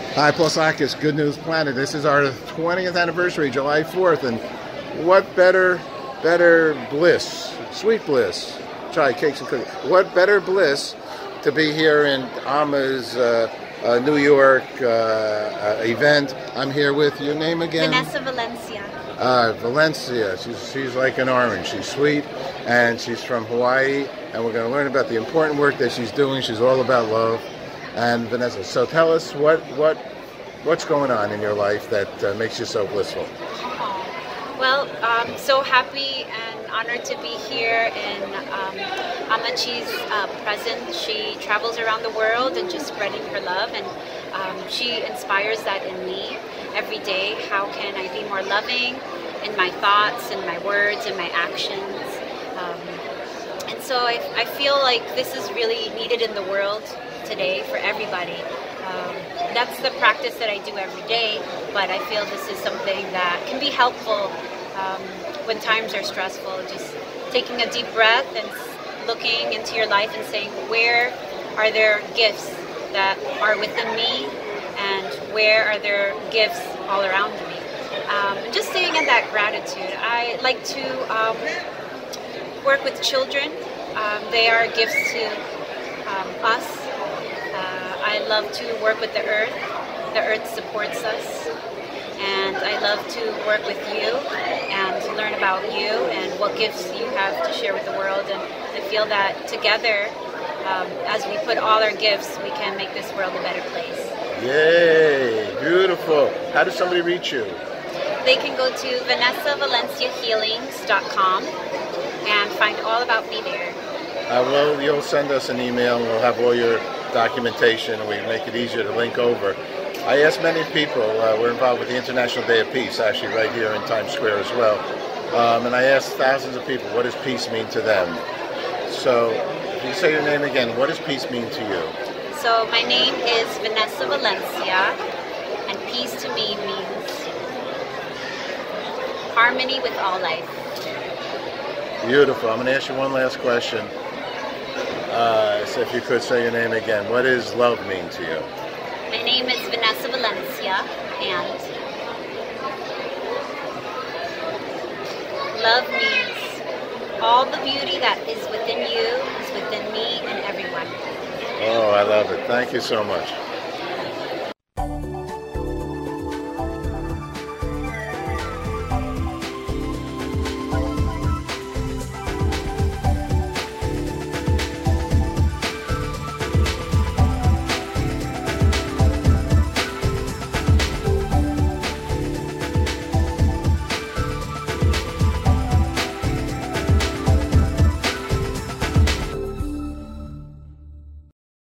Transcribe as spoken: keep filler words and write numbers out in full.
Hi, Paul Sakis, Good News Planet. This is our twentieth anniversary, July fourth, and what better, better bliss, sweet bliss, chai, cakes, and cookies. What better bliss to be here in Alma's uh, uh, New York uh, uh, event. I'm here with your name again? Vanessa Valencia. Uh, Valencia. She's, she's like an orange. She's sweet, and she's from Hawaii, and we're going to learn about the important work that she's doing. She's all about love. And Vanessa, so tell us what what what's going on in your life that uh, makes you so blissful. Well, I'm so happy and honored to be here in um, Amachi's uh, presence. She travels around the world and just spreading her love, and um, she inspires that in me every day. How can I be more loving in my thoughts and my words and my actions? Um, and so I, I feel like this is really needed in the world today for everybody. Um, that's the practice that I do every day, but I feel this is something that can be helpful um, when times are stressful. Just taking a deep breath and looking into your life and saying, where are there gifts that are within me, and where are there gifts all around me? Um, and just staying in that gratitude. I like to um, work with children. Um, they are gifts to um, us. I love to work with the earth. The earth supports us. And I love to work with you and learn about you and what gifts you have to share with the world. And I feel that together, um, as we put all our gifts, we can make this world a better place. Yay! Beautiful. How does somebody reach you? They can go to vanessa valencia healings dot com and find all about me there. Uh, well, you'll send us an email and we'll have all your documentation, and we make it easier to link over. I asked many people, uh, we're involved with the International Day of Peace, actually right here in Times Square as well, um, and I asked thousands of people, what does peace mean to them? So, if you say your name again, what does peace mean to you? So, my name is Vanessa Valencia, and peace to me means harmony with all life. Beautiful. I'm going to ask you one last question. Uh, so if you could say your name again, what does love mean to you? My name is Vanessa Valencia, and love means all the beauty that is within you is within me and everyone. Oh, I love it. Thank you so much.